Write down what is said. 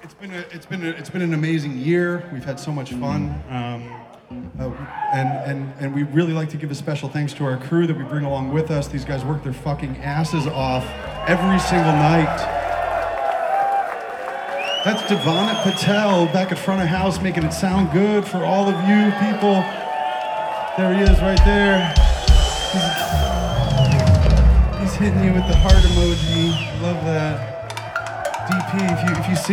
It's been an amazing year. We've had so much fun, and we really like to give a special thanks to our crew that we bring along with us. These guys work their fucking asses off every single night. That's Devana Patel back at front of house making it sound good for all of you people. There he is right there. He's hitting you with the heart emoji. Love that. DP, if you see